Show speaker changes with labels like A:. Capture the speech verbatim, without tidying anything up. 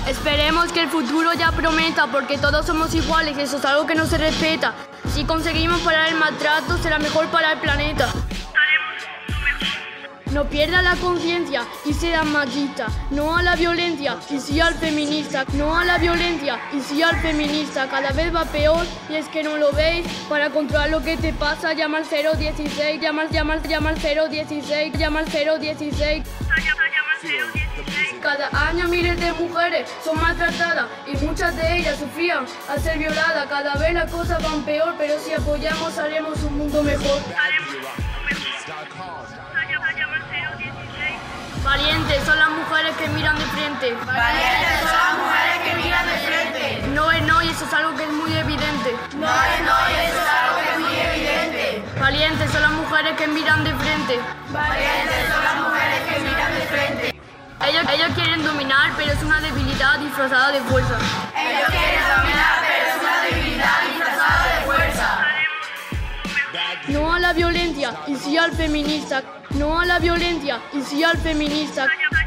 A: Esperemos que el futuro ya prometa, porque todos somos iguales y eso es algo que no se respeta. Si conseguimos parar el maltrato, será mejor para el planeta. No pierda la conciencia y sea machista. No a la violencia y sí al feminista. No a la violencia y sí al feminista. Cada vez va peor y es que no lo veis. Para controlar lo que te pasa, llama al cero dieciséis. Llama, llama, llama al cero dieciséis. Llama al cero dieciséis. Cada año miles de mujeres son maltratadas y muchas de ellas sufrían al ser violadas. Cada vez las cosas van peor, pero si apoyamos haremos un mundo mejor. Valientes son las mujeres que miran de frente.
B: Valientes son las mujeres que miran de frente.
A: No es no y eso es algo que es muy evidente.
B: No es no y eso es algo que es muy evidente.
A: Valientes son las mujeres que miran de frente.
B: Valientes son las mujeres que miran de frente.
A: Ellos, ellos quieren dominar, pero es una debilidad disfrazada de fuerza.
B: Ellos quieren dominar, pero es una debilidad disfrazada de fuerza.
A: No a la violencia y sí al feminista. No a la violencia y sí al feminista.